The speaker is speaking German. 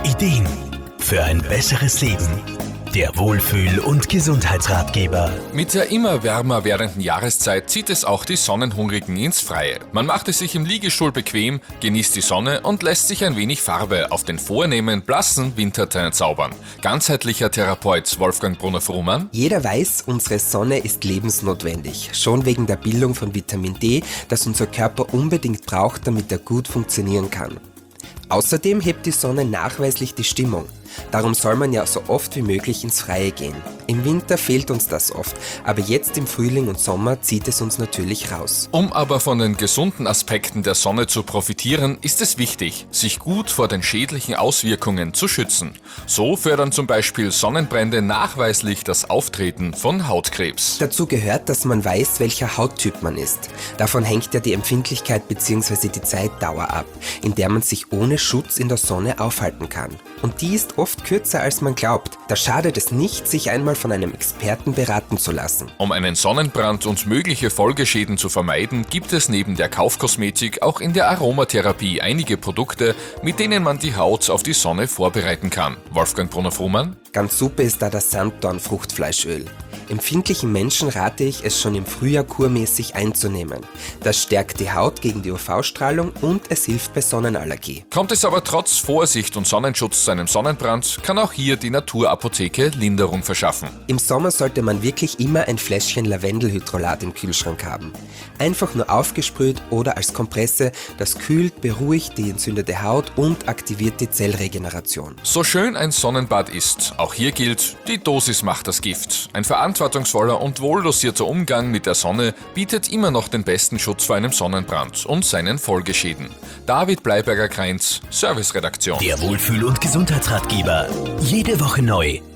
Ideen für ein besseres Leben. Der Wohlfühl- und Gesundheitsratgeber. Mit der immer wärmer werdenden Jahreszeit zieht es auch die Sonnenhungrigen ins Freie. Man macht es sich im Liegestuhl bequem, genießt die Sonne und lässt sich ein wenig Farbe auf den vornehmen, blassen Winterteint zaubern. Ganzheitlicher Therapeut Wolfgang Brunner-Frumann. Jeder weiß, unsere Sonne ist lebensnotwendig, schon wegen der Bildung von Vitamin D, das unser Körper unbedingt braucht, damit er gut funktionieren kann. Außerdem hebt die Sonne nachweislich die Stimmung. Darum soll man ja so oft wie möglich ins Freie gehen. Im Winter fehlt uns das oft, aber jetzt im Frühling und Sommer zieht es uns natürlich raus. Um aber von den gesunden Aspekten der Sonne zu profitieren, ist es wichtig, sich gut vor den schädlichen Auswirkungen zu schützen. So fördern zum Beispiel Sonnenbrände nachweislich das Auftreten von Hautkrebs. Dazu gehört, dass man weiß, welcher Hauttyp man ist. Davon hängt ja die Empfindlichkeit bzw. die Zeitdauer ab, in der man sich ohne Schutz in der Sonne aufhalten kann. Und die ist oft kürzer, als man glaubt. Da schadet es nicht, sich einmal von einem Experten beraten zu lassen. Um einen Sonnenbrand und mögliche Folgeschäden zu vermeiden, gibt es neben der Kaufkosmetik auch in der Aromatherapie einige Produkte, mit denen man die Haut auf die Sonne vorbereiten kann. Wolfgang Brunner-Frumann. Ganz super ist da das Sanddorn-Fruchtfleischöl. Empfindlichen Menschen rate ich, es schon im Frühjahr kurmäßig einzunehmen. Das stärkt die Haut gegen die UV-Strahlung und es hilft bei Sonnenallergie. Kommt es aber trotz Vorsicht und Sonnenschutz zu einem Sonnenbrand, kann auch hier die Naturapotheke Linderung verschaffen. Im Sommer sollte man wirklich immer ein Fläschchen Lavendelhydrolat im Kühlschrank haben. Einfach nur aufgesprüht oder als Kompresse, das kühlt, beruhigt die entzündete Haut und aktiviert die Zellregeneration. So schön ein Sonnenbad ist, auch hier gilt, die Dosis macht das Gift. Ein verantwortungsvoller und wohldosierter Umgang mit der Sonne bietet immer noch den besten Schutz vor einem Sonnenbrand und seinen Folgeschäden. David Bleiberger-Kreinz, Serviceredaktion. Der Wohlfühl- und Gesundheitsratgeber. Jede Woche neu.